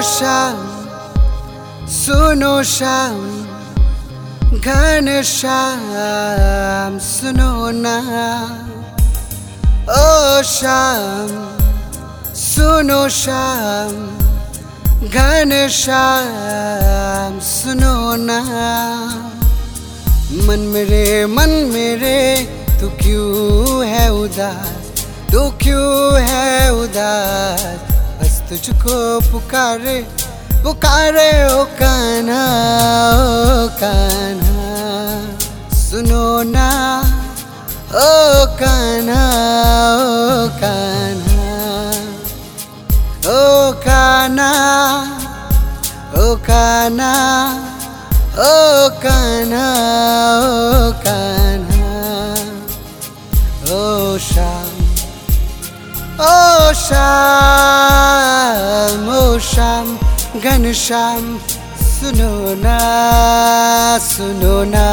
श्याम सुनो श्याम घन श्याम सुनो ना। ओ श्याम सुनो श्याम घन श्याम सुनो ना। मन मेरे तू क्यों है उदास, तू क्यों है उदास। बस तुझको पुकारे पुकारे ओ कान्हा, ओ कान्हा सुनो ना। ओ कान्हा, ओ कान्हा, ओ कान्हा, ओ कान्हा, ओ कान्हा, ओ कान्हा। ओ श्याम, ओ श्याम, ओ श्याम घन श्याम सुनो ना, सुनो ना।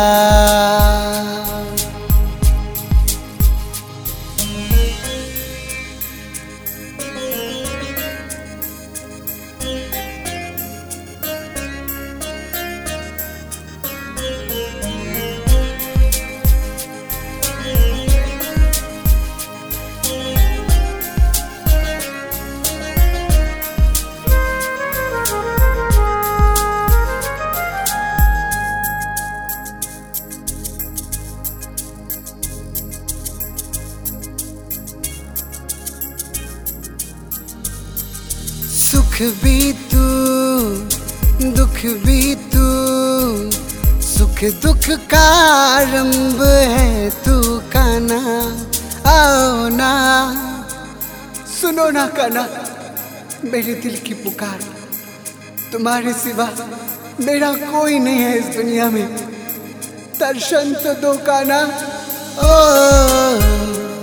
सुख भी तू दुख भी तू, सुख दुख का आरंभ है तू कान्हा। आओ ना सुनो ना कान्हा मेरे दिल की पुकार। तुम्हारे सिवा मेरा कोई नहीं है इस दुनिया में, दर्शन तो दो कान्हा। ओ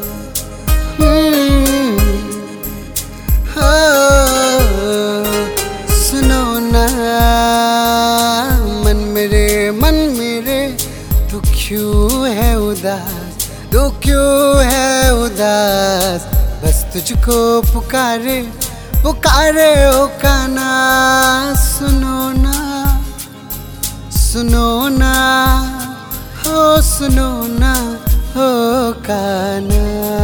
सुनो ना। मन मेरे तू क्यों है उदास, तू क्यों है उदास। बस तुझको पुकारे पुकारे ओ कान्हा। सुनो ना, सुनो ना, हो सुनो ना हो कान्हा।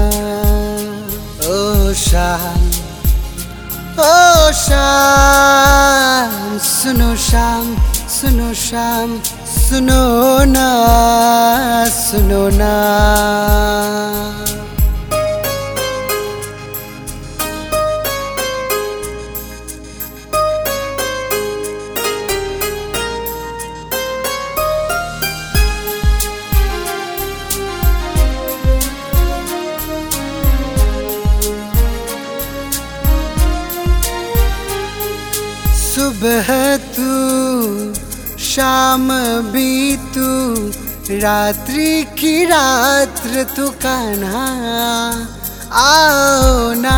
ओ श्याम, ओ श्याम सुनो श्याम, सुनो श्याम सुनो ना, सुनो ना। सुबह तू शाम भी तू, रात्रि की रात्र तू कान्हा। आओ ना,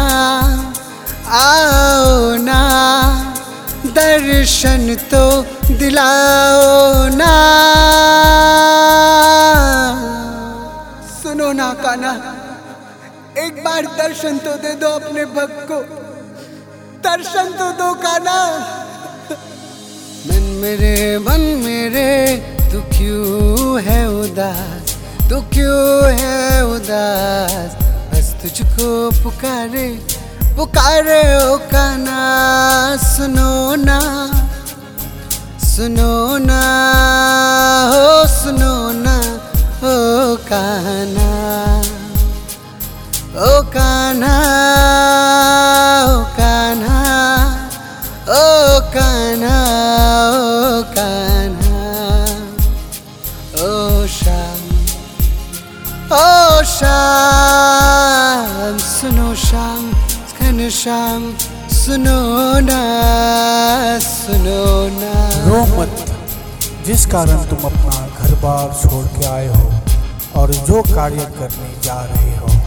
आओ ना दर्शन तो दिलाओ ना। सुनो ना कान्हा एक बार दर्शन तो दे दो अपने भक्त को, दर्शन तो दो कान्हा। मन मेरे तू क्यों है उदास, तू क्यों है उदास। बस तुझको पुकारे पुकारे ओ कान्हा। सुनो ना, सुनो ना, हो सुनो ना ओ कान्हा। ओ कान्हा, ओ कान्हा, ओ कान्हा, ओ कान्हा। ओ श्याम, ओ श्याम सुनो श्याम घन श्याम सुनो ना, सुनो ना। रो मत जिस कारण तुम अपना घर बार छोड़ के आए हो और जो कार्य करने जा रहे हो।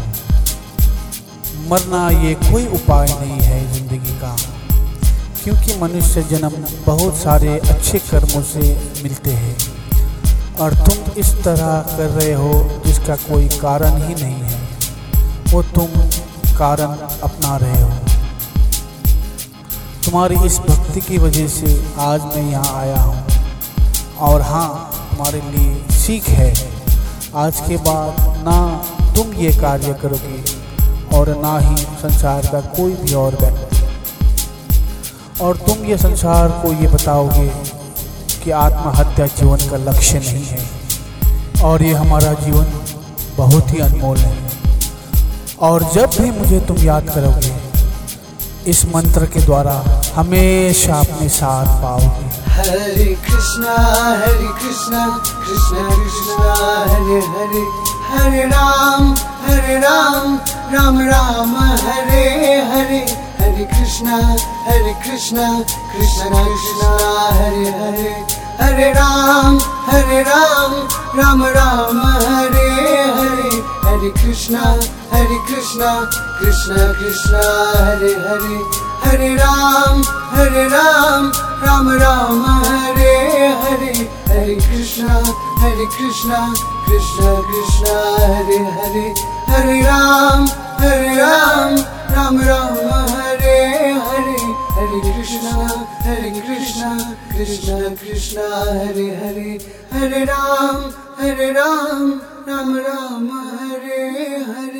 मरना ये कोई उपाय नहीं है जिंदगी का, क्योंकि मनुष्य जन्म बहुत सारे अच्छे कर्मों से मिलते हैं और तुम इस तरह कर रहे हो जिसका कोई कारण ही नहीं है, वो तुम कारण अपना रहे हो। तुम्हारी इस भक्ति की वजह से आज मैं यहाँ आया हूँ। और हाँ, तुम्हारे लिए सीख है, आज के बाद ना तुम ये कार्य करोगे और ना ही संसार का कोई भी और व्यक्ति, और तुम ये संसार को ये बताओगे कि आत्महत्या जीवन का लक्ष्य नहीं है और ये हमारा जीवन बहुत ही अनमोल है। और जब भी मुझे तुम याद करोगे, इस मंत्र के द्वारा हमेशा अपने साथ पाओगे। हरे कृष्णा कृष्णा कृष्णा हरे हरे, हरे राम राम राम हरे हरे, हरे कृष्णा कृष्णा कृष्णा हरे हरे, हरे राम राम राम हरे हरे, हरे कृष्णा कृष्णा कृष्णा हरे हरे, हरे राम राम राम हरे हरे, हरे कृष्णा कृष्णा कृष्णा हरे हरे, हरे राम राम राम हरे हरे, हरे कृष्णा कृष्णा हरे हरे, हरे राम राम राम हरे हरे।